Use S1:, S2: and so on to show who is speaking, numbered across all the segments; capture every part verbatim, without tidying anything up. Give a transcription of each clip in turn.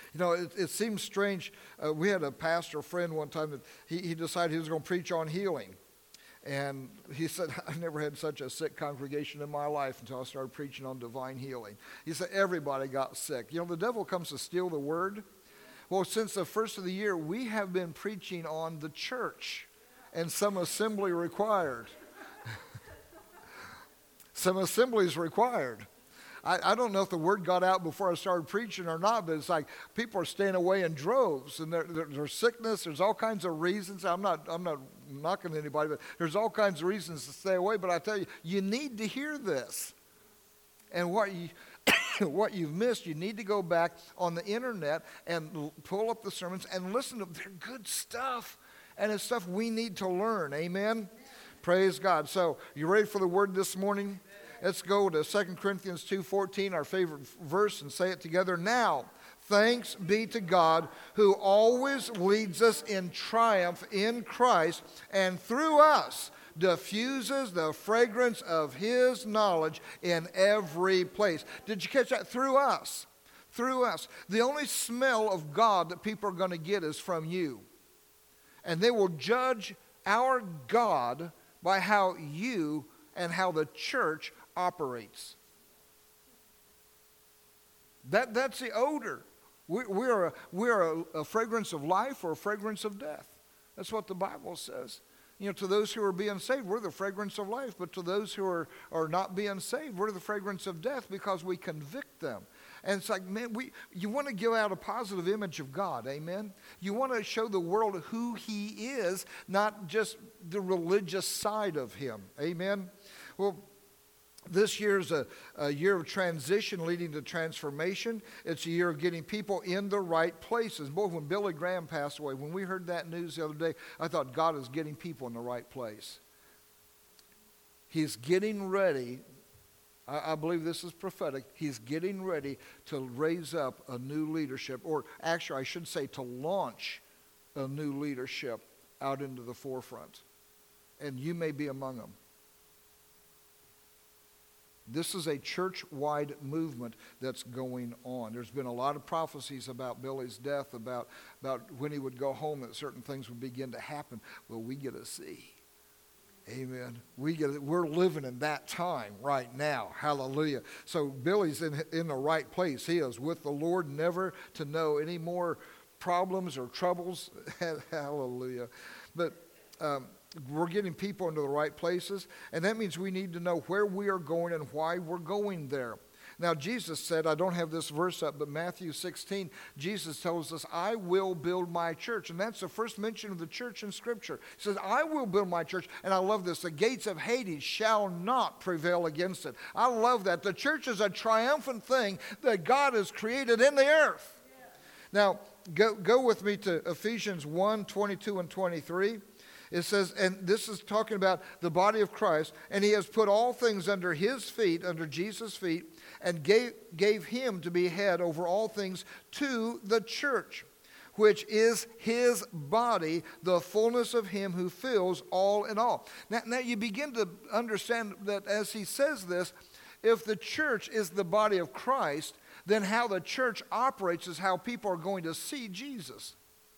S1: You know, it, it seems strange. Uh, we had a pastor friend one time that he, he decided he was going to preach on healing. And he said, I never had such a sick congregation in my life until I started preaching on divine healing. He said, everybody got sick. You know, the devil comes to steal the word. Well, since the first of the year, we have been preaching on the church and some assembly required. Some assemblies required. I, I don't know if the word got out before I started preaching or not, but it's like people are staying away in droves, and there, there, there's sickness. There's all kinds of reasons. I'm not, I'm not knocking anybody, but there's all kinds of reasons to stay away. But I tell you, you need to hear this. And what you, what you've missed, you need to go back on the internet and l- pull up the sermons and listen to them. They're good stuff, and it's stuff we need to learn. Amen? Amen. Praise God. So, you ready for the word this morning? Let's go to Second Corinthians two fourteen, our favorite verse, and say it together. Now, thanks be to God who always leads us in triumph in Christ, and through us diffuses the fragrance of his knowledge in every place. Did you catch that? Through us. Through us. The only smell of God that people are going to get is from you. And they will judge our God by how you and how the church operates. That, that's the odor. We, we are, a, we are a, a fragrance of life or a fragrance of death. That's what the Bible says. You know, to those who are being saved, we're the fragrance of life. But to those who are, are not being saved, we're the fragrance of death because we convict them. And it's like, man, we you want to give out a positive image of God, amen? You want to show the world who he is, not just the religious side of him, amen? Well, this year's a, a year of transition leading to transformation. It's a year of getting people in the right places. Boy, when Billy Graham passed away, when we heard that news the other day, I thought God is getting people in the right place. He's getting ready. I, I believe this is prophetic. He's getting ready to raise up a new leadership, or actually I should say to launch a new leadership out into the forefront. And you may be among them. This is a church-wide movement that's going on. There's been a lot of prophecies about Billy's death, about, about when he would go home, that certain things would begin to happen. Well, we get to see. Amen. We get, we're living in that time right now. Hallelujah. So Billy's in, in the right place. He is with the Lord, never to know any more problems or troubles. Hallelujah. But um, we're getting people into the right places, and that means we need to know where we are going and why we're going there. Now, Jesus said, I don't have this verse up, but Matthew sixteen, Jesus tells us, I will build my church. And that's the first mention of the church in Scripture. He says, I will build my church. And I love this. The gates of Hades shall not prevail against it. I love that. The church is a triumphant thing that God has created in the earth. Yeah. Now, go, go with me to Ephesians one, twenty-two and twenty-three. It says, and this is talking about the body of Christ, and he has put all things under his feet, under Jesus' feet, and gave, gave him to be head over all things to the church, which is his body, the fullness of him who fills all in all. Now, now you begin to understand that as he says this, if the church is the body of Christ, then how the church operates is how people are going to see Jesus.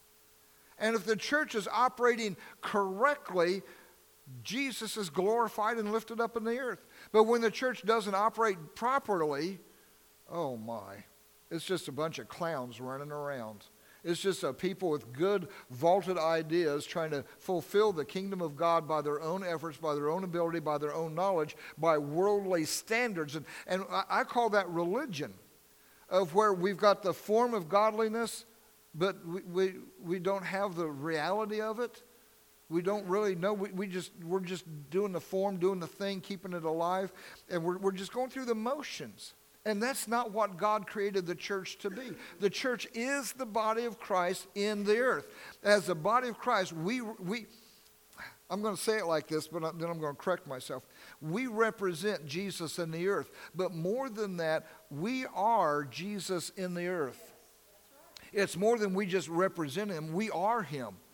S1: And if the church is operating correctly, Jesus is glorified and lifted up in the earth. But when the church doesn't operate properly, oh my, it's just a bunch of clowns running around. It's just a people with good vaulted ideas trying to fulfill the kingdom of God by their own efforts, by their own ability, by their own knowledge, by worldly standards. And, and I call that religion, of where we've got the form of godliness, but we, we we don't have the reality of it. We don't really know. We, we just we're just doing the form, doing the thing, keeping it alive, and we're we're just going through the motions. And that's not what God created the church to be. The church is the body of Christ in the earth. As the body of Christ, we we I'm going to say it like this, but then I'm going to correct myself. We represent Jesus in the earth, but more than that, we are Jesus in the earth. It's more than we just represent him. We are him.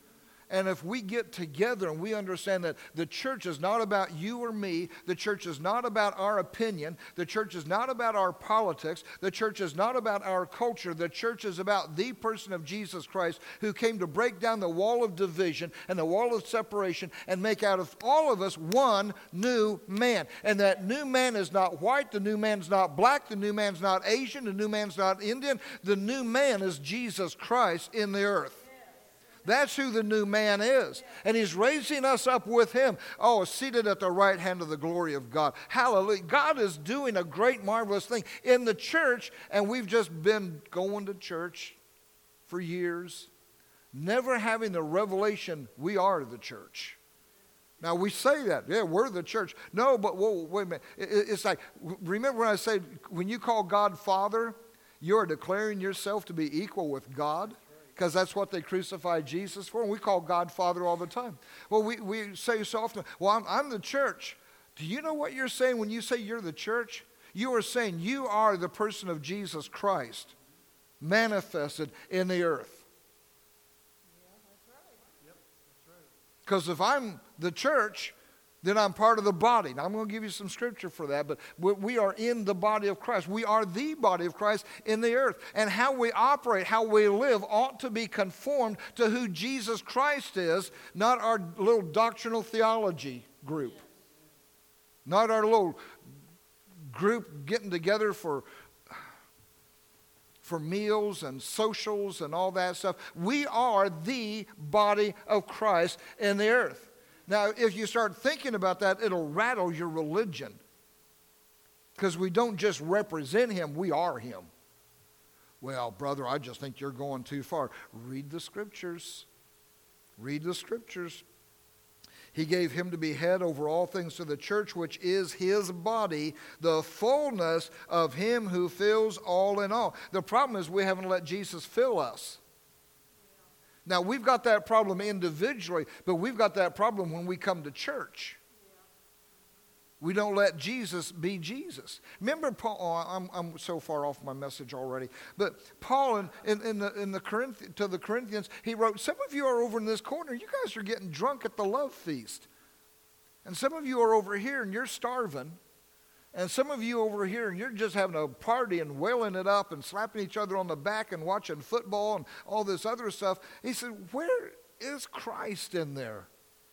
S1: And if we get together and we understand that the church is not about you or me, the church is not about our opinion, the church is not about our politics, the church is not about our culture, the church is about the person of Jesus Christ who came to break down the wall of division and the wall of separation and make out of all of us one new man. And that new man is not white, the new man's not black, the new man's not Asian, the new man's not Indian. The new man is Jesus Christ in the earth. That's who the new man is. And he's raising us up with him. Oh, seated at the right hand of the glory of God. Hallelujah. God is doing a great, marvelous thing in the church, and we've just been going to church for years, never having the revelation we are the church. Now, we say that. Yeah, we're the church. No, but whoa, wait a minute. It's like, remember when I said, when you call God Father, you're declaring yourself to be equal with God? Because that's what they crucified Jesus for. And we call God Father all the time. Well, we, we say so often, well, I'm, I'm the church. Do you know what you're saying when you say you're the church? You are saying you are the person of Jesus Christ manifested in the earth. Because if I'm the church, then I'm part of the body. Now, I'm going to give you some scripture for that, but we are in the body of Christ. We are the body of Christ in the earth. And how we operate, how we live, ought to be conformed to who Jesus Christ is, not our little doctrinal theology group. Not our little group getting together for, for meals and socials and all that stuff. We are the body of Christ in the earth. Now, if you start thinking about that, it'll rattle your religion. Because we don't just represent him, we are him. Well, brother, I just think you're going too far. Read the scriptures. Read the scriptures. He gave him to be head over all things to the church, which is his body, the fullness of him who fills all in all. The problem is we haven't let Jesus fill us. Now, we've got that problem individually, but we've got that problem when we come to church. We don't let Jesus be Jesus. Remember Paul, oh, I'm, I'm so far off my message already, but Paul in, in, in the, in the Corinth, to the Corinthians, he wrote, some of you are over in this corner, you guys are getting drunk at the love feast. And some of you are over here and you're starving. And some of you over here, and you're just having a party and wailing it up and slapping each other on the back and watching football and all this other stuff. He said, where is Christ in there?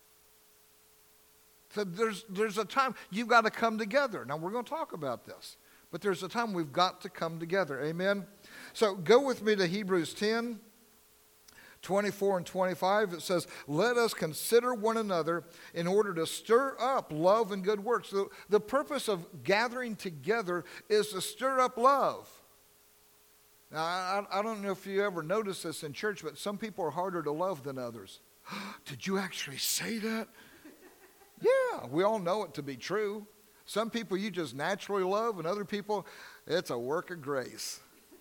S1: So there's, there's a time you've got to come together. Now, we're going to talk about this. But there's a time we've got to come together. Amen? So go with me to Hebrews ten. twenty-four and twenty-five, it says, let us consider one another in order to stir up love and good works. The, the purpose of gathering together is to stir up love. Now, I, I don't know if you ever noticed this in church, but some people are harder to love than others. Did you actually say that? Yeah, we all know it to be true. Some people you just naturally love, and other people, it's a work of grace.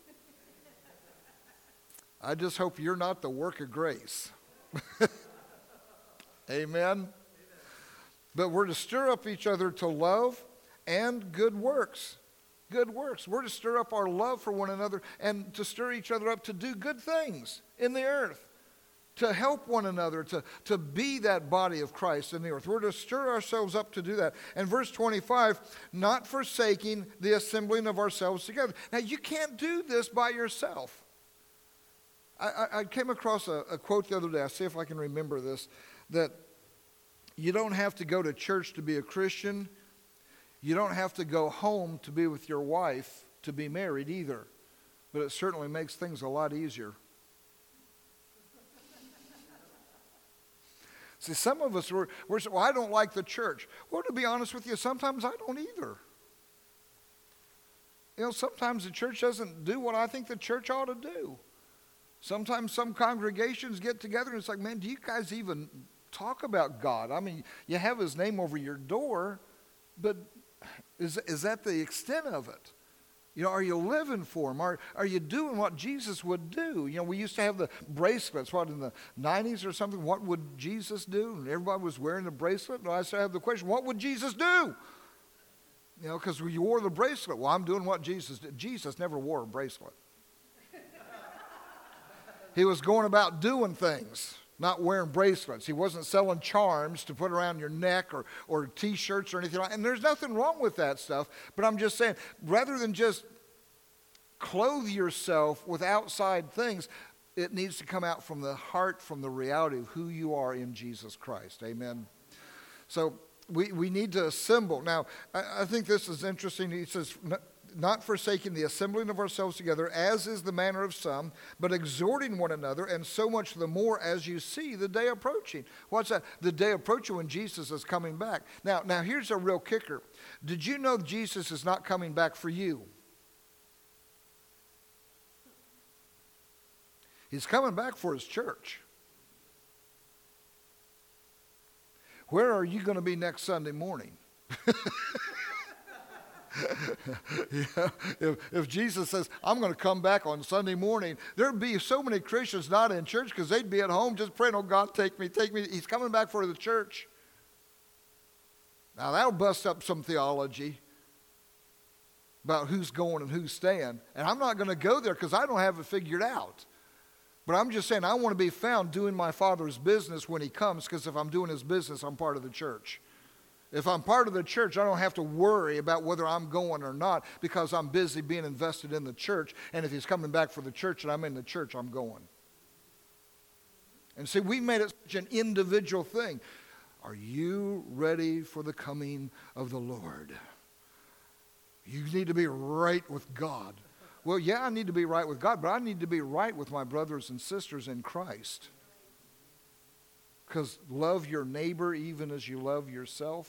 S1: I just hope you're not the work of grace. Amen? But we're to stir up each other to love and good works. Good works. We're to stir up our love for one another and to stir each other up to do good things in the earth. To help one another, to, to be that body of Christ in the earth. We're to stir ourselves up to do that. And verse twenty-five, not forsaking the assembling of ourselves together. Now, you can't do this by yourself. I, I came across a, a quote the other day. I'll see if I can remember this. That you don't have to go to church to be a Christian. You don't have to go home to be with your wife to be married either. But it certainly makes things a lot easier. See, some of us, we're, we're saying, well, I don't like the church. Well, to be honest with you, sometimes I don't either. You know, sometimes the church doesn't do what I think the church ought to do. Sometimes some congregations get together and it's like, man, do you guys even talk about God? I mean, you have his name over your door, but is, is that the extent of it? You know, are you living for him? Are, are you doing what Jesus would do? You know, we used to have the bracelets, what, in the nineties or something? What would Jesus do? And everybody was wearing the bracelet. And I started to have the question, what would Jesus do? You know, because you wore the bracelet. Well, I'm doing what Jesus did. Jesus never wore a bracelet. He was going about doing things, not wearing bracelets. He wasn't selling charms to put around your neck or, or T-shirts or anything like that. And there's nothing wrong with that stuff. But I'm just saying, rather than just clothe yourself with outside things, it needs to come out from the heart, from the reality of who you are in Jesus Christ. Amen. So we, we need to assemble. Now, I, I think this is interesting. He says, not forsaking the assembling of ourselves together, as is the manner of some, but exhorting one another, and so much the more as you see the day approaching. What's that? The day approaching when Jesus is coming back. Now, now here's a real kicker. Did you know Jesus is not coming back for you? He's coming back for his church. Where are you going to be next Sunday morning? Yeah, if, if Jesus says, I'm going to come back on Sunday morning, there'd be so many Christians not in church because they'd be at home just praying, oh God, take me, take me. He's coming back for the church. Now that'll bust up some theology about who's going and who's staying. And I'm not going to go there because I don't have it figured out. But I'm just saying I want to be found doing my Father's business when he comes, because if I'm doing his business, I'm part of the church. If I'm part of the church, I don't have to worry about whether I'm going or not, because I'm busy being invested in the church. And if he's coming back for the church and I'm in the church, I'm going. And see, we made it such an individual thing. Are you ready for the coming of the Lord? You need to be right with God. Well, yeah, I need to be right with God, but I need to be right with my brothers and sisters in Christ. Because love your neighbor even as you love yourself.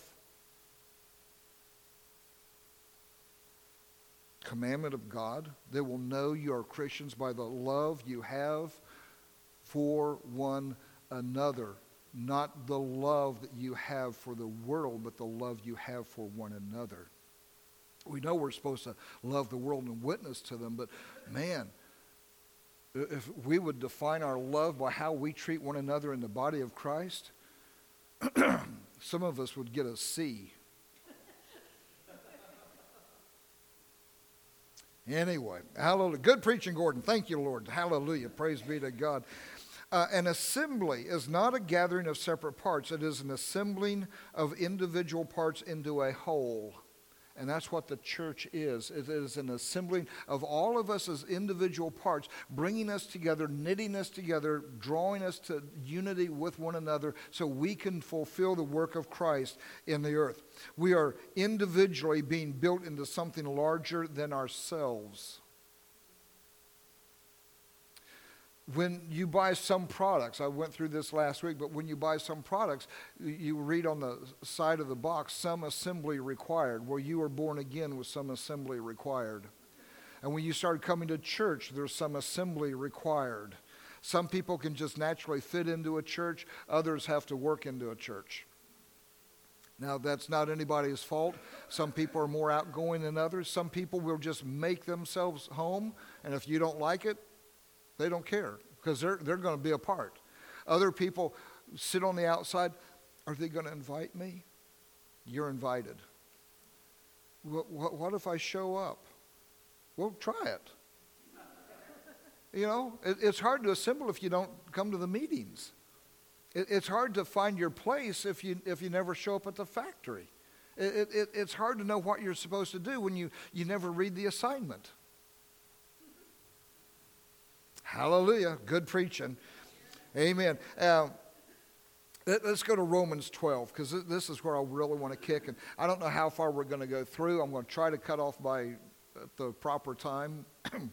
S1: Commandment of God. They will know you are Christians by the love you have for one another. Not the love that you have for the world, but the love you have for one another. We know we're supposed to love the world and witness to them, but man, if we would define our love by how we treat one another in the body of Christ, some of us would get a C. Anyway, hallelujah. Good preaching, Gordon. Thank you, Lord. Hallelujah. Praise be to God. Uh, an assembly is not a gathering of separate parts. It is an assembling of individual parts into a whole. And that's what the church is. It is an assembling of all of us as individual parts, bringing us together, knitting us together, drawing us to unity with one another so we can fulfill the work of Christ in the earth. We are individually being built into something larger than ourselves. When you buy some products, I went through this last week, but when you buy some products, you read on the side of the box, some assembly required. Where you were born again with some assembly required. And when you started coming to church, there's some assembly required. Some people can just naturally fit into a church. Others have to work into a church. Now, that's not anybody's fault. Some people are more outgoing than others. Some people will just make themselves home, and if you don't like it, they don't care because they're, they're going to be a part. Other people sit on the outside. Are they going to invite me? You're invited. What, what, what if I show up? Well, try it. You know, it, it's hard to assemble if you don't come to the meetings. It, it's hard to find your place if you if you never show up at the factory. It, it, it's hard to know what you're supposed to do when you, you never read the assignment. Hallelujah. Good preaching. Amen. Uh, let, let's go to Romans twelve, because th- this is where I really want to kick. And I don't know how far we're going to go through. I'm going to try to cut off by at the proper time.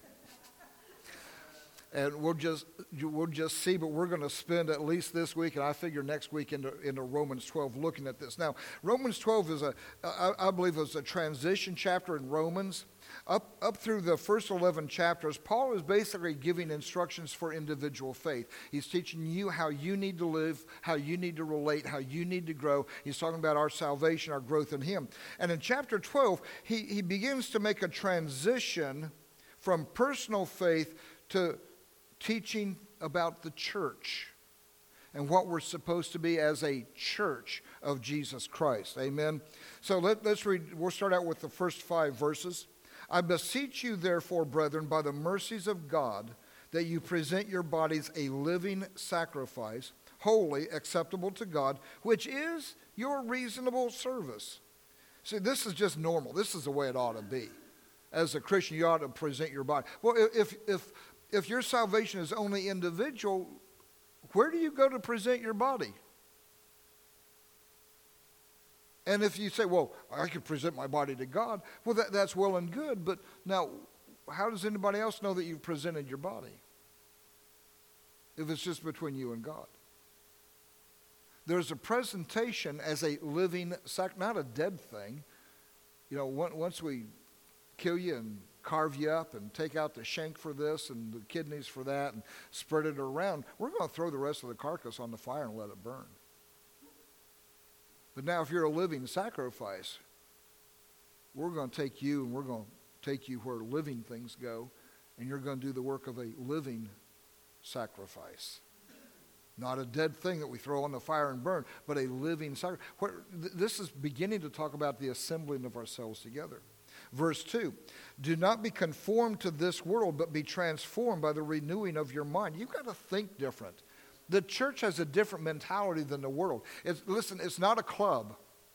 S1: And we'll just we'll just see, but we're going to spend at least this week, and I figure next week into, into Romans twelve looking at this. Now, Romans twelve is a, I, I believe is a transition chapter in Romans. Up, up through the first eleven chapters, Paul is basically giving instructions for individual faith. He's teaching you how you need to live, how you need to relate, how you need to grow. He's talking about our salvation, our growth in him. And in chapter twelve, he, he begins to make a transition from personal faith to teaching about the church and what we're supposed to be as a church of Jesus Christ. Amen. So let, let's read, we'll start out with the first five verses. I beseech you, therefore, brethren, by the mercies of God, that you present your bodies a living sacrifice, holy, acceptable to God, which is your reasonable service. See, this is just normal. This is the way it ought to be. As a Christian, you ought to present your body. Well, if if if your salvation is only individual, where do you go to present your body? And if you say, well, I could present my body to God, well, that, that's well and good, but now, how does anybody else know that you've presented your body? If it's just between you and God. There's a presentation as a living sac, not a dead thing. You know, once we kill you and carve you up and take out the shank for this and the kidneys for that and spread it around, we're going to throw the rest of the carcass on the fire and let it burn. But now if you're a living sacrifice, we're going to take you and we're going to take you where living things go, and you're going to do the work of a living sacrifice. Not a dead thing that we throw on the fire and burn, but a living sacrifice. This is beginning to talk about the assembling of ourselves together. Verse two, do not be conformed to this world, but be transformed by the renewing of your mind. You've got to think different. The church has a different mentality than the world. It's, listen, it's not a club.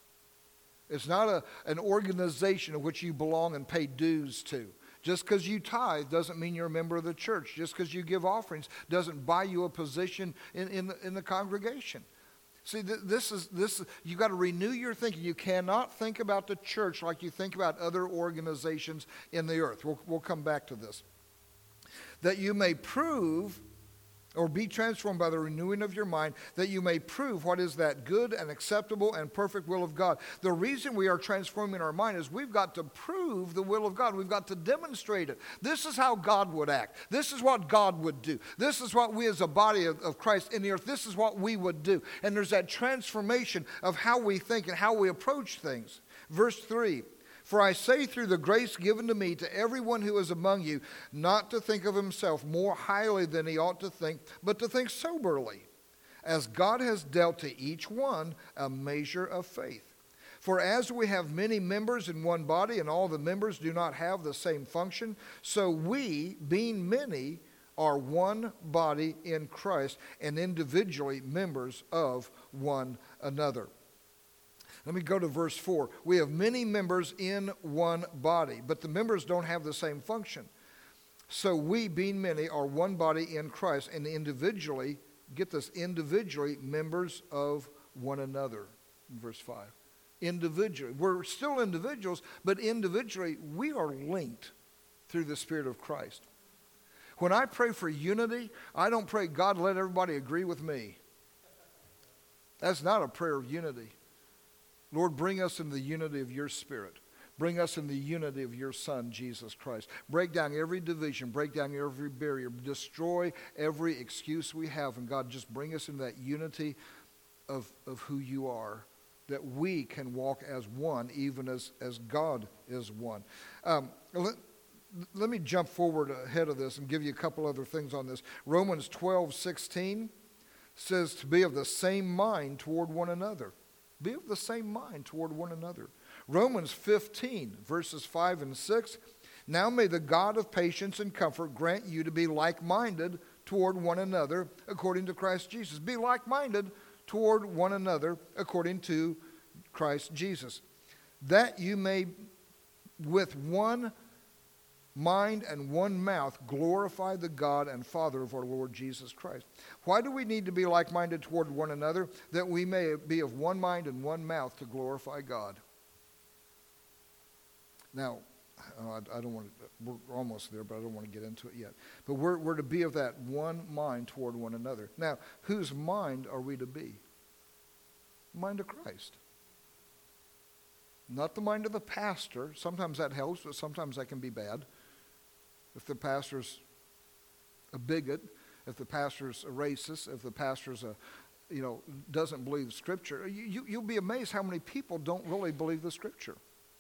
S1: It's not a, an organization of which you belong and pay dues to. Just because you tithe doesn't mean you're a member of the church. Just because you give offerings doesn't buy you a position in, in, the, in the congregation. See, th- this is, this. You've got to renew your thinking. You cannot think about the church like you think about other organizations in the earth. We'll, we'll come back to this. That you may prove, or be transformed by the renewing of your mind, that you may prove what is that good and acceptable and perfect will of God. The reason we are transforming our mind is we've got to prove the will of God. We've got to demonstrate it. This is how God would act. This is what God would do. This is what we as a body of, of Christ in the earth, this is what we would do. And there's that transformation of how we think and how we approach things. Verse three. For I say through the grace given to me to everyone who is among you, not to think of himself more highly than he ought to think, but to think soberly, as God has dealt to each one a measure of faith. For as we have many members in one body, and all the members do not have the same function, so we, being many, are one body in Christ, and individually members of one another. Let me go to verse four. We have many members in one body, but the members don't have the same function. So we, being many, are one body in Christ, and individually, get this, individually members of one another. In verse five. Individually. We're still individuals, but individually we are linked through the Spirit of Christ. When I pray for unity, I don't pray, God, let everybody agree with me. That's not a prayer of unity. Lord, bring us in the unity of your Spirit. Bring us in the unity of your Son, Jesus Christ. Break down every division. Break down every barrier. Destroy every excuse we have. And God, just bring us in that unity of, of who you are, that we can walk as one, even as, as God is one. Um, let, let me jump forward ahead of this and give you a couple other things on this. Romans twelve sixteen says to be of the same mind toward one another. Be of the same mind toward one another. Romans fifteen, verses five and six. Now may the God of patience and comfort grant you to be like-minded toward one another according to Christ Jesus. Be like-minded toward one another according to Christ Jesus. That you may with one mind and one mouth glorify the God and Father of our Lord Jesus Christ. Why do we need to be like-minded toward one another? That we may be of one mind and one mouth to glorify God. Now, I don't want to, we're almost there, but I don't want to get into it yet. But we're, we're to be of that one mind toward one another. Now, whose mind are we to be? Mind of Christ. Not the mind of the pastor. Sometimes that helps, but sometimes that can be bad. If the pastor's a bigot, if the pastor's a racist, if the pastor's a, you know, doesn't believe Scripture, you, you, you'll be amazed how many people don't really believe the Scripture.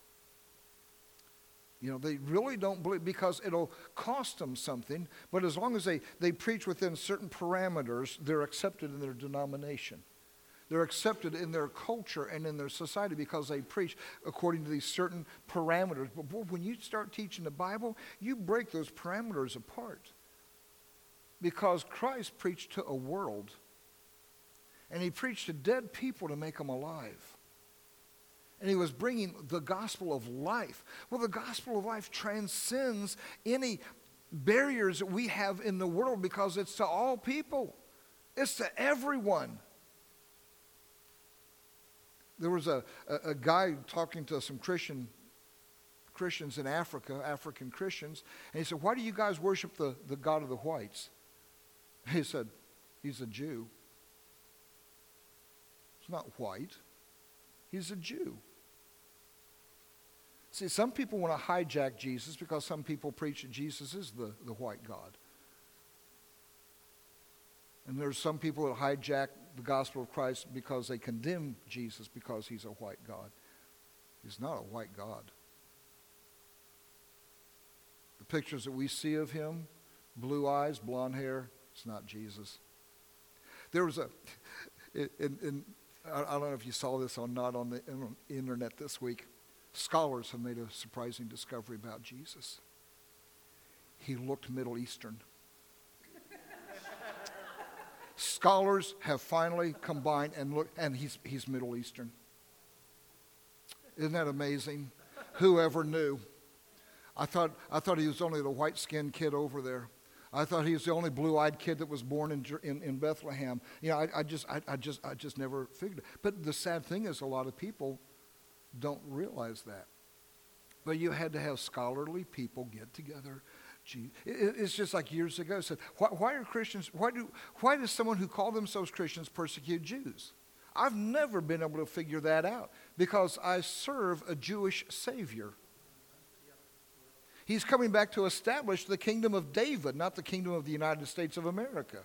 S1: You know, they really don't believe, because it'll cost them something, but as long as they, they preach within certain parameters, they're accepted in their denomination. They're accepted in their culture and in their society because they preach according to these certain parameters. But boy, when you start teaching the Bible, you break those parameters apart. Because Christ preached to a world. and he preached to dead people to make them alive. And he was bringing the gospel of life. Well, the gospel of life transcends any barriers that we have in the world because it's to all people. It's to everyone. There was a, a, a guy talking to some Christian Christians in Africa, African Christians, and he said, why do you guys worship the, the God of the whites? He said, he's a Jew. He's not white. He's a Jew. See, some people want to hijack Jesus because some people preach that Jesus is the, the white God. And there's some people that hijack the gospel of Christ because they condemn Jesus because he's a white God. He's not a white God. The pictures that we see of him, blue eyes, blonde hair, it's not Jesus. There was a, in, in, I don't know if you saw this or not on the internet this week. Scholars have made a surprising discovery about Jesus. He looked Middle Eastern. Scholars have finally combined and look, and he's he's Middle Eastern. Isn't that amazing? Whoever knew? I thought I thought he was only the white-skinned kid over there. I thought he was the only blue-eyed kid that was born in in, in Bethlehem. You know, I, I just I, I just I just never figured it. But the sad thing is, a lot of people don't realize that. But you had to have scholarly people get together. Gee, it, it's just like years ago said, why, why are Christians? Why do why does someone who call themselves Christians persecute Jews? I've never been able to figure that out because I serve a Jewish Savior. He's coming back to establish the kingdom of David, not the kingdom of the United States of America.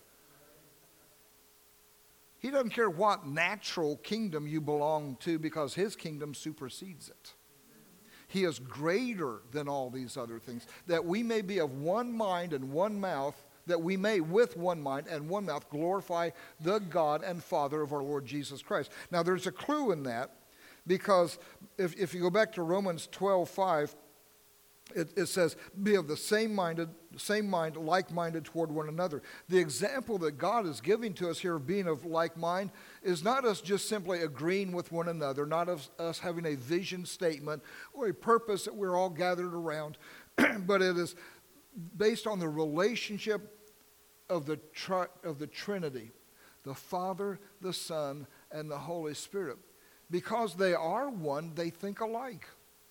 S1: He doesn't care what natural kingdom you belong to because his kingdom supersedes it. He is greater than all these other things. That we may be of one mind and one mouth, that we may with one mind and one mouth glorify the God and Father of our Lord Jesus Christ. Now there's a clue in that because if, if you go back to Romans twelve five, It, it says, be of the same minded, same mind, like-minded toward one another. The example that God is giving to us here of being of like mind is not us just simply agreeing with one another, not us, us having a vision statement or a purpose that we're all gathered around, but it is based on the relationship of the, tri- of the Trinity, the Father, the Son, and the Holy Spirit. Because they are one, they think alike.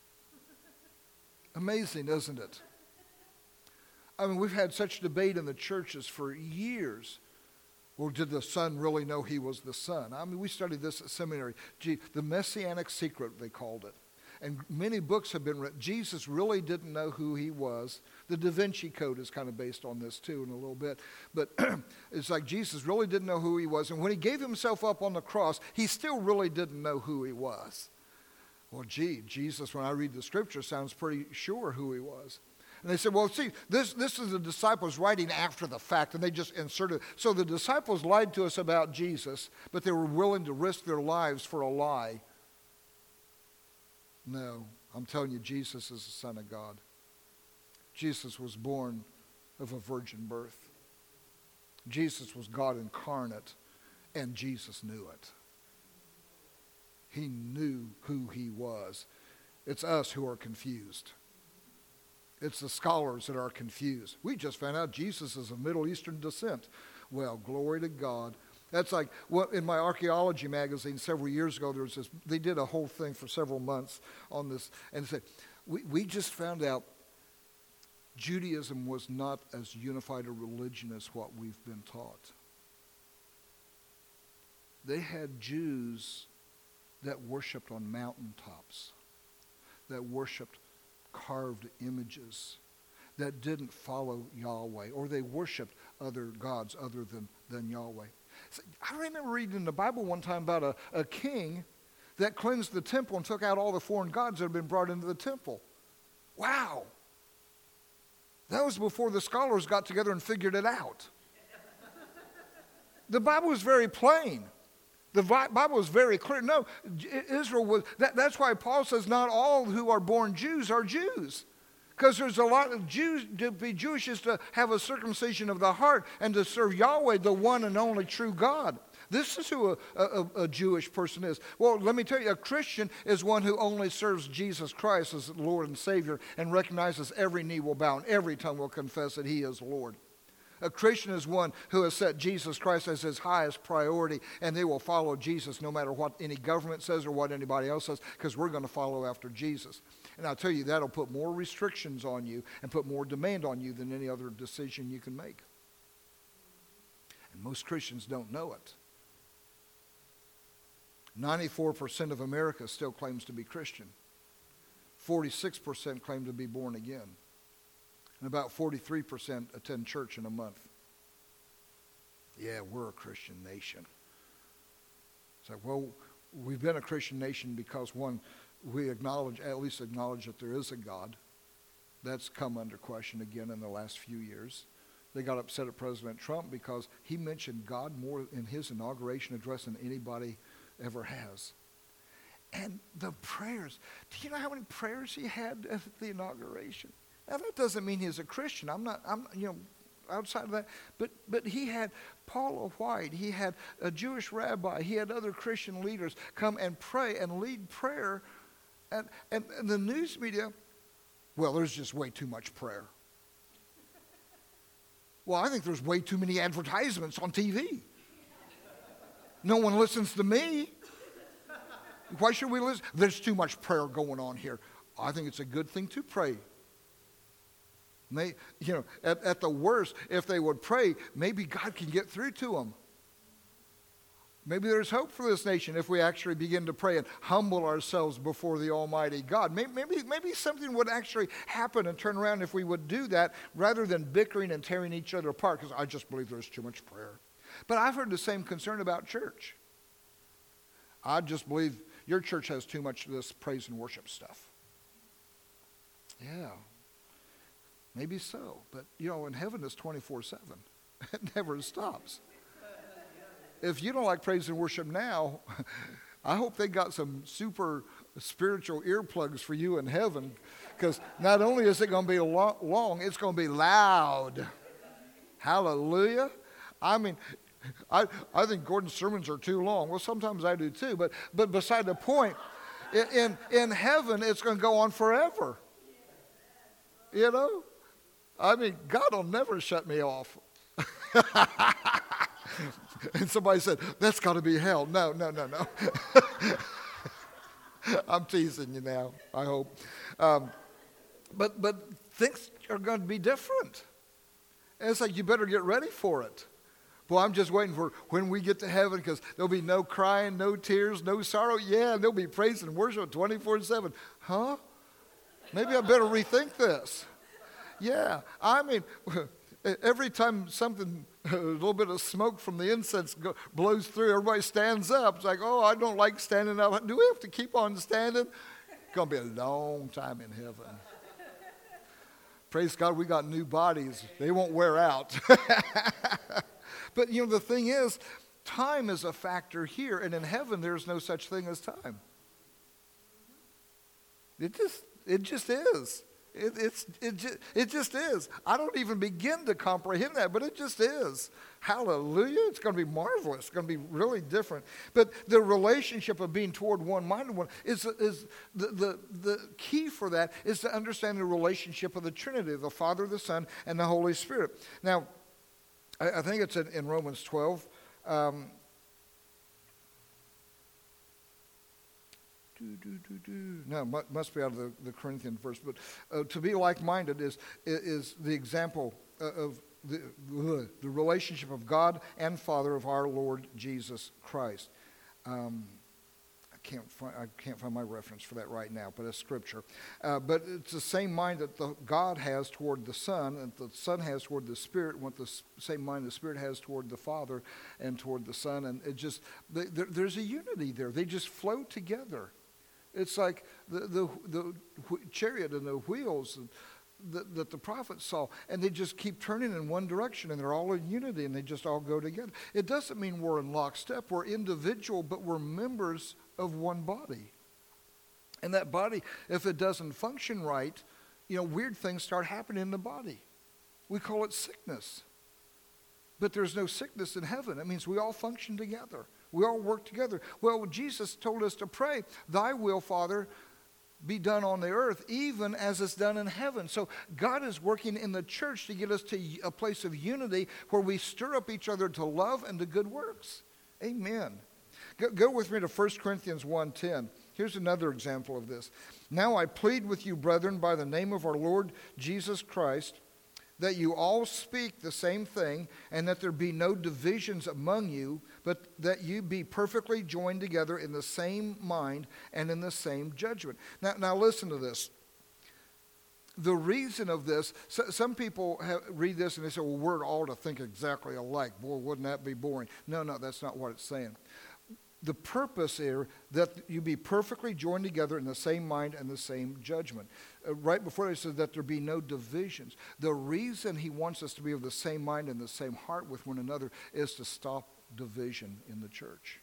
S1: Amazing, isn't it? I mean, we've had such debate in the churches for years. Well, did the Son really know he was the Son? I mean, we studied this at seminary. Gee, the Messianic Secret, they called it. And many books have been written. Jesus really didn't know who he was. The Da Vinci Code is kind of based on this too in a little bit. But it's like Jesus really didn't know who he was. And when he gave himself up on the cross, he still really didn't know who he was. Well, gee, Jesus, when I read the scripture, sounds pretty sure who he was. And they said, well, see, this, this is the disciples writing after the fact, and they just inserted. So the disciples lied to us about Jesus, but they were willing to risk their lives for a lie. No, I'm telling you, Jesus is the Son of God. Jesus was born of a virgin birth. Jesus was God incarnate, and Jesus knew it. He knew who he was. It's us who are confused. It's the scholars that are confused. We just found out Jesus is of Middle Eastern descent. Well, glory to God. That's like what in my archaeology magazine several years ago, there was this, they did a whole thing for several months on this, and said, we, we just found out Judaism was not as unified a religion as what we've been taught. They had Jews that worshipped on mountaintops, that worshipped carved images, that didn't follow Yahweh, or they worshipped other gods other than, than Yahweh. So I remember reading in the Bible one time about a, a king that cleansed the temple and took out all the foreign gods that had been brought into the temple. Wow. That was before the scholars got together and figured it out. The Bible is very plain. The Bible is very clear. No, Israel was, that, that's why Paul says not all who are born Jews are Jews. Because there's a lot of Jews, to be Jewish is to have a circumcision of the heart and to serve Yahweh, the one and only true God. This is who a, a, a Jewish person is. Well, let me tell you, a Christian is one who only serves Jesus Christ as Lord and Savior and recognizes every knee will bow and every tongue will confess that he is Lord. A Christian is one who has set Jesus Christ as his highest priority, and they will follow Jesus no matter what any government says or what anybody else says, because we're going to follow after Jesus. And I'll tell you, that'll put more restrictions on you and put more demand on you than any other decision you can make. And most Christians don't know it. ninety-four percent of America still claims to be Christian. forty-six percent claim to be born again. And about forty-three percent attend church in a month. Yeah, we're a Christian nation. It's like, well, we've been a Christian nation because, one, we acknowledge, at least acknowledge that there is a God. That's come under question again in the last few years. They got upset at President Trump because he mentioned God more in his inauguration address than anybody ever has. And the prayers. Do you know how many prayers he had at the inauguration? Now, that doesn't mean he's a Christian. I'm not, I'm, you know, outside of that. But but he had Paula White. He had a Jewish rabbi. He had other Christian leaders come and pray and lead prayer. And, and, and the news media, well, there's just way too much prayer. Well, I think there's way too many advertisements on T V. No one listens to me. Why should we listen? There's too much prayer going on here. I think it's a good thing to pray. They, you know, at, at the worst, if they would pray, maybe God can get through to them. Maybe there's hope for this nation if we actually begin to pray and humble ourselves before the Almighty God. Maybe, maybe, maybe something would actually happen and turn around if we would do that rather than bickering and tearing each other apart, because I just believe there's too much prayer. But I've heard the same concern about church. I just believe your church has too much of this praise and worship stuff. Yeah. Maybe so, but you know, in heaven it's twenty-four seven. It never stops. If you don't like praise and worship now, I hope they got some super spiritual earplugs for you in heaven, because not only is it going to be long, it's going to be loud. Hallelujah. I mean, I, I think Gordon's sermons are too long. Well, sometimes I do too, but, but beside the point, in, in, in heaven it's going to go on forever. You know? I mean, God will never shut me off. And somebody said, that's got to be hell. No, no, no, no. I'm teasing you now, I hope. Um, but but things are going to be different. And it's like, you better get ready for it. Well, I'm just waiting for when we get to heaven, because there'll be no crying, no tears, no sorrow. Yeah, and there'll be praise and worship twenty-four seven. Huh? Maybe I better rethink this. Yeah, I mean, every time something, a little bit of smoke from the incense go, blows through, everybody stands up. It's like, oh, I don't like standing up. Do we have to keep on standing? It's going to be a long time in heaven. Praise God, we got new bodies. They won't wear out. But, you know, the thing is, time is a factor here, and in heaven there's no such thing as time. It just, it just is. It, it's, it, just, it just is. I don't even begin to comprehend that, but it just is. Hallelujah. It's going to be marvelous. It's going to be really different. But the relationship of being toward one-minded one is, is the, the, the key for that is to understand the relationship of the Trinity, the Father, the Son, and the Holy Spirit. Now, I, I think it's in, in Romans twelve. Um, Do, do, do, do. No, must be out of the, the Corinthian verse. But uh, to be like-minded is, is the example of the, the relationship of God and Father of our Lord Jesus Christ. Um, I can't find I can't find my reference for that right now, but it's Scripture. Uh, but it's the same mind that the God has toward the Son, and the Son has toward the Spirit, and what the same mind the Spirit has toward the Father and toward the Son. And it just they, there, there's a unity there. They just flow together. It's like the, the, the chariot and the wheels that, that the prophets saw, and they just keep turning in one direction, and they're all in unity, and they just all go together. It doesn't mean we're in lockstep. We're individual, but we're members of one body. And that body, if it doesn't function right, you know, weird things start happening in the body. We call it sickness. but there's no sickness in heaven. That means we all function together. We all work together. Well, Jesus told us to pray, thy will, Father, be done on the earth, even as it's done in heaven. So God is working in the church to get us to a place of unity where we stir up each other to love and to good works. Amen. Go, go with me to First Corinthians one ten. Here's another example of this. Now I plead with you, brethren, by the name of our Lord Jesus Christ, that you all speak the same thing, and that there be no divisions among you, but that you be perfectly joined together in the same mind and in the same judgment. Now, now listen to this. The reason of this, so, some people have, read this and they say, well, we're all to think exactly alike. Boy, wouldn't that be boring? No, no, that's not what it's saying. The purpose here, that you be perfectly joined together in the same mind and the same judgment. Uh, right before it says that there be no divisions. The reason he wants us to be of the same mind and the same heart with one another is to stop division in the church.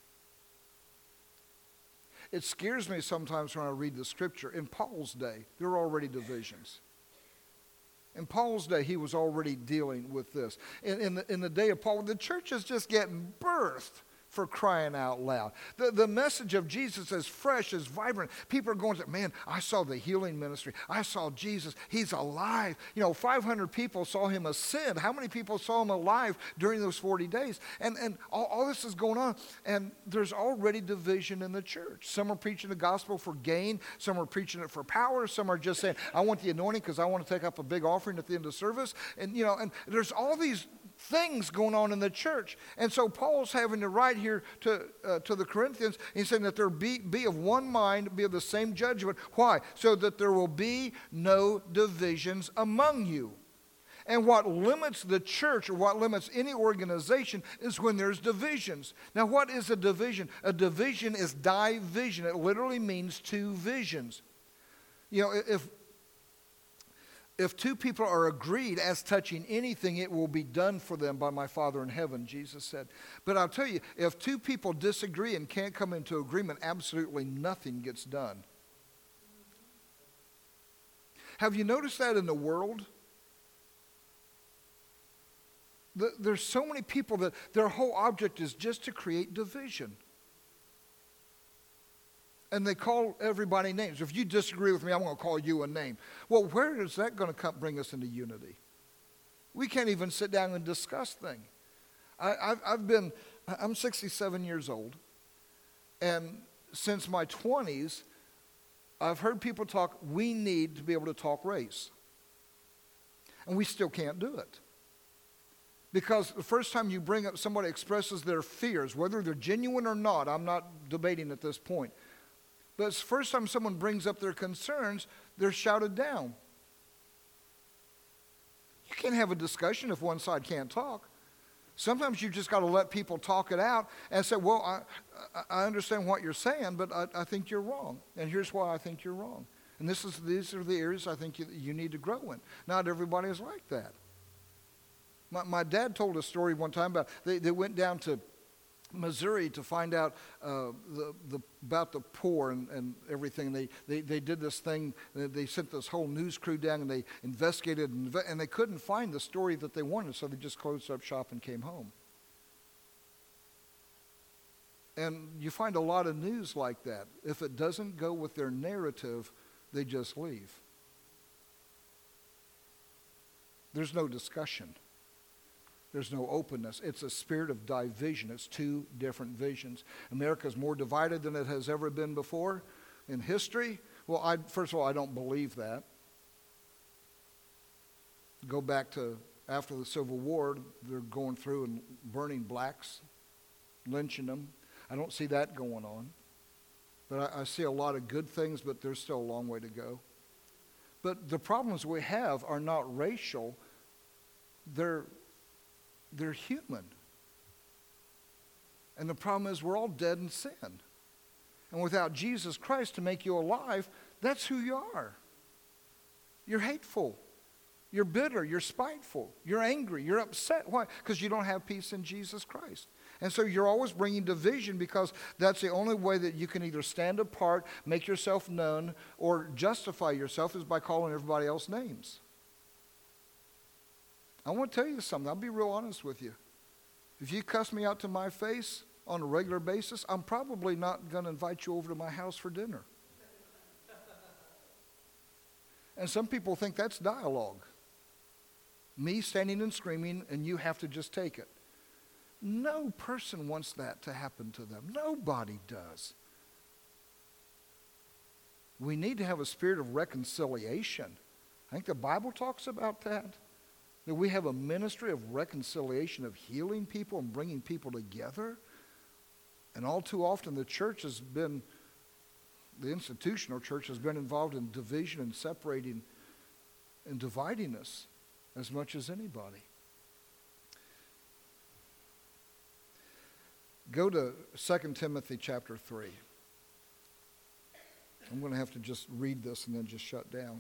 S1: It scares me sometimes when I read the scripture. In Paul's day, there were already divisions. In Paul's day, he was already dealing with this. In, in, the, in the day of Paul, the church is just getting birthed. For crying out loud. The, the message of Jesus is fresh, is vibrant. People are going, to, man, I saw the healing ministry. I saw Jesus. He's alive. You know, five hundred people saw him ascend. How many people saw him alive during those forty days? And, and all, all this is going on. And there's already division in the church. Some are preaching the gospel for gain. Some are preaching it for power. Some are just saying, I want the anointing because I want to take up a big offering at the end of service. And, you know, and there's all these things going on in the church. And so Paul's having to write here to uh, to the Corinthians. He's saying that there be, be of one mind, be of the same judgment. Why? So that there will be no divisions among you. And what limits the church or what limits any organization is when there's divisions. Now, what is a division? A division is division. It literally means two visions. You know, if If two people are agreed as touching anything, it will be done for them by my Father in heaven, Jesus said. But I'll tell you, if two people disagree and can't come into agreement, absolutely nothing gets done. Have you noticed that in the world? The, there's so many people that their whole object is just to create division. And they call everybody names. If you disagree with me, I'm going to call you a name. Well, where is that going to come, bring us into unity? We can't even sit down and discuss things. I, I've, I've been, I'm sixty-seven years old. And since my twenties, I've heard people talk, we need to be able to talk race. And we still can't do it. Because the first time you bring up, somebody expresses their fears, whether they're genuine or not, I'm not debating at this point. But it's the first time someone brings up their concerns, they're shouted down. You can't have a discussion if one side can't talk. Sometimes you just got to let people talk it out and say, well, I, I understand what you're saying, but I, I think you're wrong. And here's why I think you're wrong. And this is these are the areas I think you, you need to grow in. Not everybody is like that. My, my dad told a story one time about they, they went down to Missouri to find out uh, the, the, about the poor and, and everything. They, they they did this thing. They sent this whole news crew down and they investigated and, and they couldn't find the story that they wanted, so they just closed up shop and came home. And you find a lot of news like that. If it doesn't go with their narrative, they just leave. There's no discussion. There's no openness. It's a spirit of division. It's two different visions. America is more divided than it has ever been before in history. Well, I, first of all, I don't believe that. Go back to after the Civil War, they're going through and burning blacks, lynching them. I don't see that going on. But I, I see a lot of good things, but there's still a long way to go. But the problems we have are not racial. They're They're human. And the problem is we're all dead in sin. And without Jesus Christ to make you alive, that's who you are. You're hateful. You're bitter. You're spiteful. You're angry. You're upset. Why? Because you don't have peace in Jesus Christ. And so you're always bringing division because that's the only way that you can either stand apart, make yourself known, or justify yourself is by calling everybody else names. I want to tell you something. I'll be real honest with you. If you cuss me out to my face on a regular basis, I'm probably not going to invite you over to my house for dinner. And some people think that's dialogue. Me standing and screaming, and you have to just take it. No person wants that to happen to them. Nobody does. We need to have a spirit of reconciliation. I think the Bible talks about that. That we have a ministry of reconciliation, of healing people and bringing people together. And all too often the church has been, the institutional church has been involved in division and separating and dividing us as much as anybody. Go to Second Timothy chapter three. I'm going to have to just read this and then just shut down.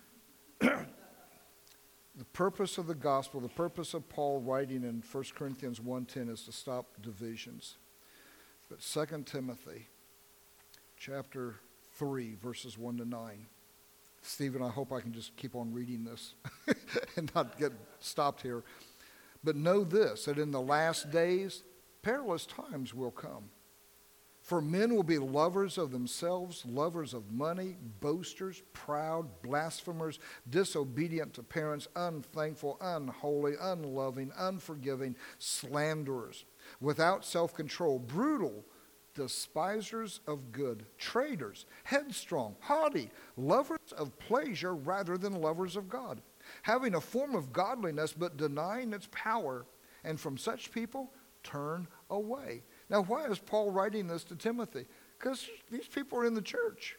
S1: The purpose of the gospel, the purpose of Paul writing in First Corinthians one ten is to stop divisions. But Second Timothy chapter three, verses one to nine. Stephen, I hope I can just keep on reading this and not get stopped here. But know this, that in the last days, perilous times will come. For men will be lovers of themselves, lovers of money, boasters, proud, blasphemers, disobedient to parents, unthankful, unholy, unloving, unforgiving, slanderers, without self-control, brutal, despisers of good, traitors, headstrong, haughty, lovers of pleasure rather than lovers of God, having a form of godliness but denying its power, and from such people turn away. Now, why is Paul writing this to Timothy? Because these people are in the church.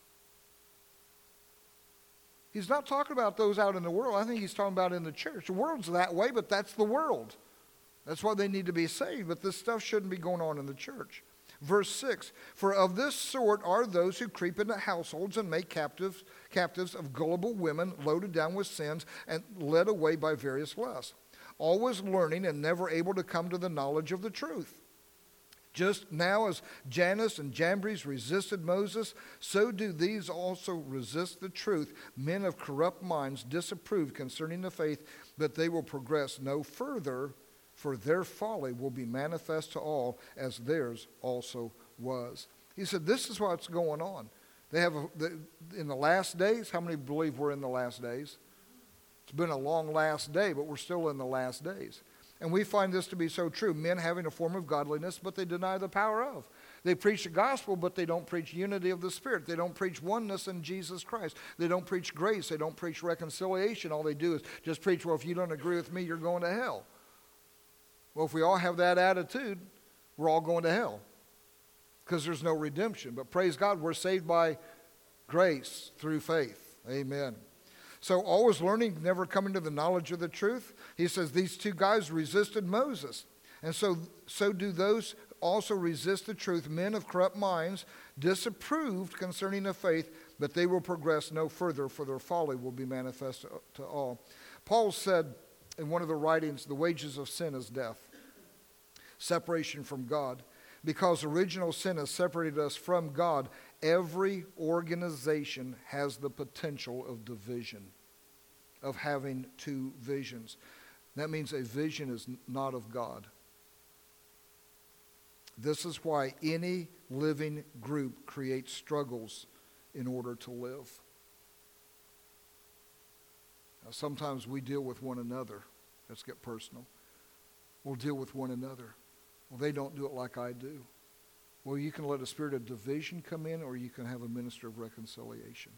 S1: He's not talking about those out in the world. I think he's talking about in the church. The world's that way, but that's the world. That's why they need to be saved, but this stuff shouldn't be going on in the church. Verse six, for of this sort are those who creep into households and make captives, captives of gullible women, loaded down with sins and led away by various lusts, always learning and never able to come to the knowledge of the truth. Just now as Jannes and Jambres resisted Moses, so do these also resist the truth. Men of corrupt minds disapprove concerning the faith, but they will progress no further, for their folly will be manifest to all, as theirs also was. He said, this is what's going on. They have, a, the, in the last days, how many believe we're in the last days? It's been a long last day, but we're still in the last days. And we find this to be so true. Men having a form of godliness, but they deny the power of. They preach the gospel, but they don't preach unity of the Spirit. They don't preach oneness in Jesus Christ. They don't preach grace. They don't preach reconciliation. All they do is just preach, well, if you don't agree with me, you're going to hell. Well, if we all have that attitude, we're all going to hell because there's no redemption. But praise God, we're saved by grace through faith. Amen. So always learning, never coming to the knowledge of the truth. He says these two guys resisted Moses. And so, so do those also resist the truth. Men of corrupt minds disapproved concerning the faith, but they will progress no further, for their folly will be manifest to all. Paul said in one of the writings, the wages of sin is death, separation from God. Because original sin has separated us from God, every organization has the potential of division, of having two visions. That means a vision is not of God. This is why any living group creates struggles in order to live. Now, sometimes we deal with one another. Let's get personal. We'll deal with one another. Well, they don't do it like I do. Well, you can let a spirit of division come in, or you can have a minister of reconciliation.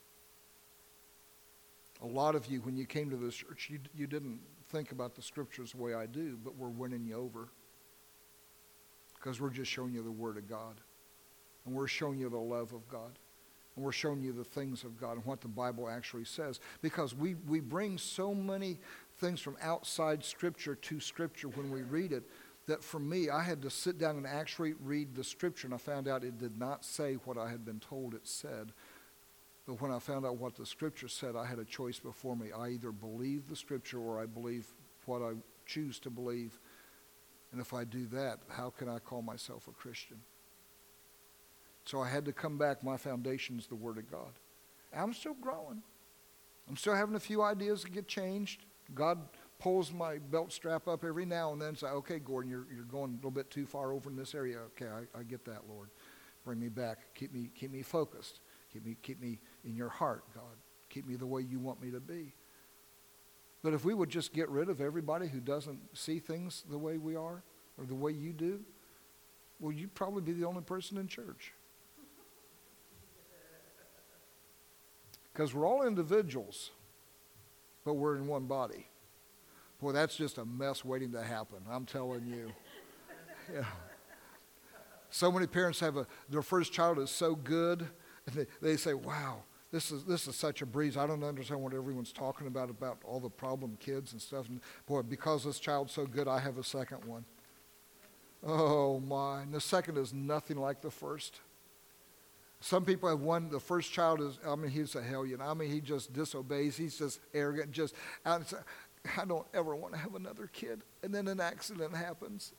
S1: A lot of you, when you came to this church, you, you didn't think about the scriptures the way I do, but we're winning you over because we're just showing you the Word of God. And we're showing you the love of God. And we're showing you the things of God and what the Bible actually says. Because we, we bring so many things from outside Scripture to Scripture when we read it, that for me, I had to sit down and actually read the Scripture, and I found out it did not say what I had been told it said. But when I found out what the Scripture said, I had a choice before me. I either believe the Scripture or I believe what I choose to believe. And if I do that, how can I call myself a Christian? So I had to come back. My foundation is the Word of God. And I'm still growing. I'm still having a few ideas that get changed. God pulls my belt strap up every now and then and say, okay, Gordon, you're, you're going a little bit too far over in this area. Okay, I, I get that, Lord. Bring me back. Keep me, keep me focused. Keep me, keep me in your heart, God. Keep me the way you want me to be. But if we would just get rid of everybody who doesn't see things the way we are or the way you do, well, you'd probably be the only person in church. Because we're all individuals, but we're in one body. Boy, that's just a mess waiting to happen, I'm telling you. Yeah. So many parents have a, their first child is so good, and they, they say, wow, this is this is such a breeze. I don't understand what everyone's talking about, about all the problem kids and stuff. And boy, because this child's so good, I have a second one. Oh, my. And the second is nothing like the first. Some people have one, the first child is, I mean, he's a hellion. I mean, he just disobeys. He's just arrogant. Just, I don't ever want to have another kid. And then an accident happens.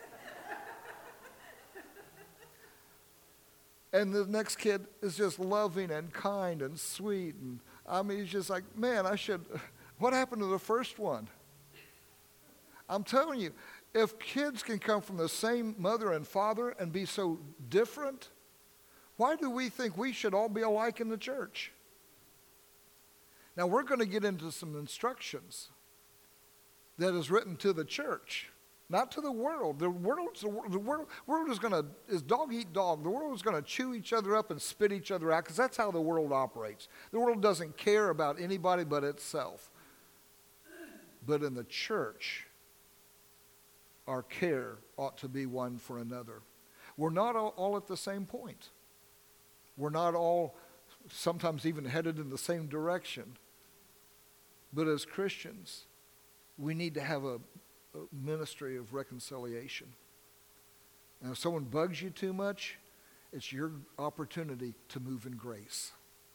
S1: And the next kid is just loving and kind and sweet. And I mean, he's just like, man, I should, what happened to the first one? I'm telling you, if kids can come from the same mother and father and be so different, why do we think we should all be alike in the church? Now, we're going to get into some instructions that is written to the church, not to the world. The world, the world, world is going to, is dog eat dog. The world is going to chew each other up and spit each other out because that's how the world operates. The world doesn't care about anybody but itself. But in the church, our care ought to be one for another. We're not all, all at the same point. We're not all sometimes even headed in the same direction. But as Christians, we need to have a, a ministry of reconciliation. And if someone bugs you too much, it's your opportunity to move in grace.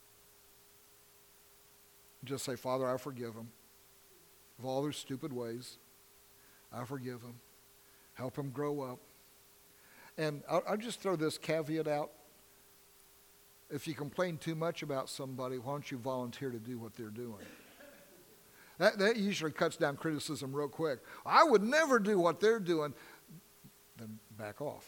S1: Just say, Father, I forgive them of all their stupid ways. I forgive them. Help them grow up. And I'll, I'll just throw this caveat out. If you complain too much about somebody, why don't you volunteer to do what they're doing? That, that usually cuts down criticism real quick. I would never do what they're doing. Then back off.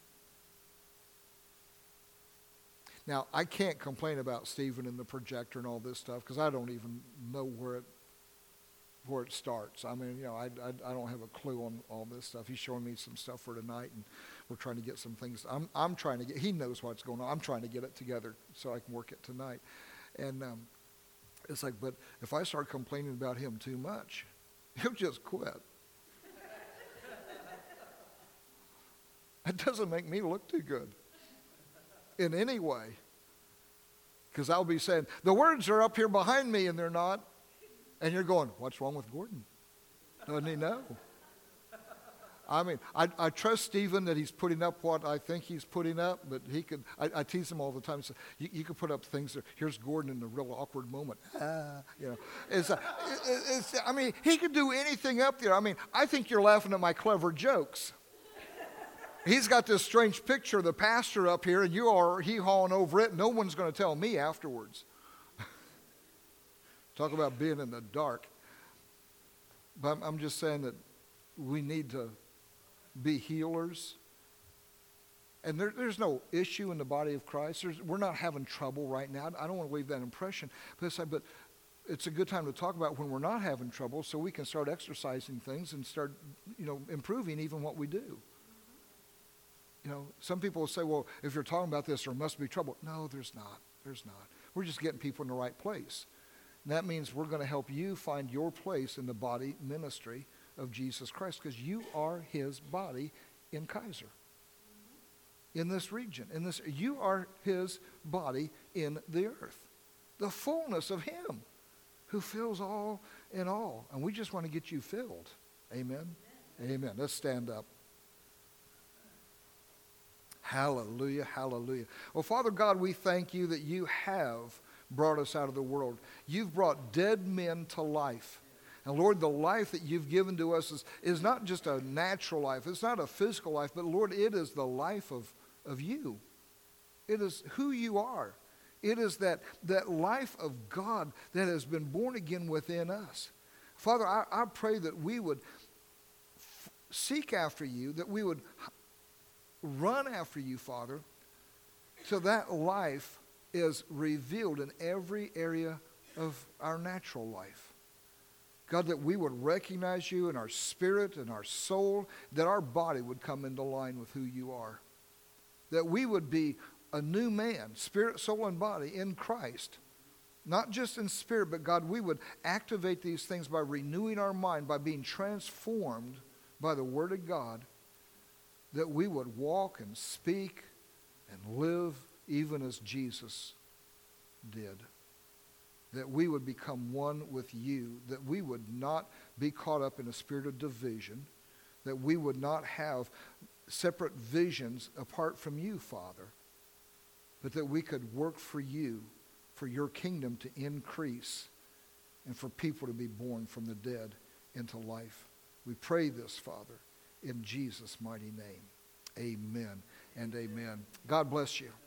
S1: Now, I can't complain about Stephen and the projector and all this stuff because I don't even know where it where it starts. I mean, you know, I, I, I don't have a clue on all this stuff. He's showing me some stuff for tonight, and we're trying to get some things. I'm I'm trying to get, he knows what's going on. I'm trying to get it together so I can work it tonight. And um, it's like, but if I start complaining about him too much, he'll just quit. That doesn't make me look too good in any way. Because I'll be saying, the words are up here behind me, and they're not. And you're going, what's wrong with Gordon? Doesn't he know? I mean, I, I trust Stephen that he's putting up what I think he's putting up, but he could, I, I tease him all the time. So you, you could put up things that, here's Gordon in a real awkward moment. Ah, you know, it's, uh, it, it's, I mean, he could do anything up there. I mean, I think you're laughing at my clever jokes. He's got this strange picture of the pastor up here, and you are hee-hawing over it. No one's going to tell me afterwards. Talk about being in the dark. But I'm, I'm just saying that we need to be healers. And there, there's no issue in the body of Christ. There's, we're not having trouble right now. I don't want to leave that impression. But it's, like, but it's a good time to talk about when we're not having trouble so we can start exercising things and start, you know, improving even what we do. You know, some people will say, well, if you're talking about this, there must be trouble. No, there's not. There's not. We're just getting people in the right place. And that means we're going to help you find your place in the body ministry of Jesus Christ because you are his body in Kaiser, in this region. In this, you are his body in the earth, the fullness of him who fills all in all. And we just want to get you filled. Amen? Amen. Amen. Let's stand up. Hallelujah, hallelujah. Well, Father God, we thank you that you have brought us out of the world. You've brought dead men to life. And Lord, the life that you've given to us is, is not just a natural life. It's not a physical life, but Lord, it is the life of, of you. It is who you are. It is that, that life of God that has been born again within us. Father, I, I pray that we would f- seek after you, that we would run after you, Father, so that life is revealed in every area of our natural life. God, that we would recognize you in our spirit and our soul, that our body would come into line with who you are. That we would be a new man, spirit, soul, and body in Christ. Not just in spirit, but God, we would activate these things by renewing our mind, by being transformed by the Word of God, that we would walk and speak and live even as Jesus did. That we would become one with you, that we would not be caught up in a spirit of division, that we would not have separate visions apart from you, Father, but that we could work for you, for your kingdom to increase, and for people to be born from the dead into life. We pray this, Father, in Jesus' mighty name. Amen and amen. God bless you.